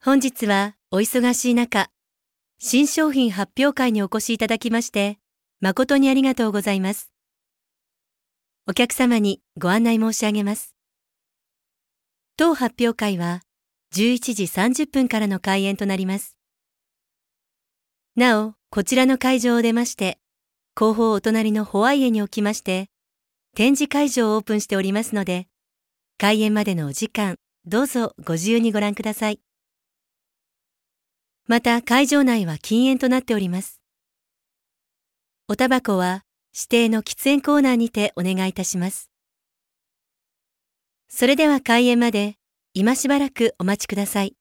本日はお忙しい中、新商品発表会にお越しいただきまして、誠にありがとうございます。お客様にご案内申し上げます。当発表会は11時30分からの開演となります。なお、こちらの会場を出まして、後方お隣のホワイエにおきまして、展示会場をオープンしておりますので、開演までのお時間、どうぞご自由にご覧ください。また会場内は禁煙となっております。おタバコは指定の喫煙コーナーにてお願いいたします。それでは開演まで今しばらくお待ちください。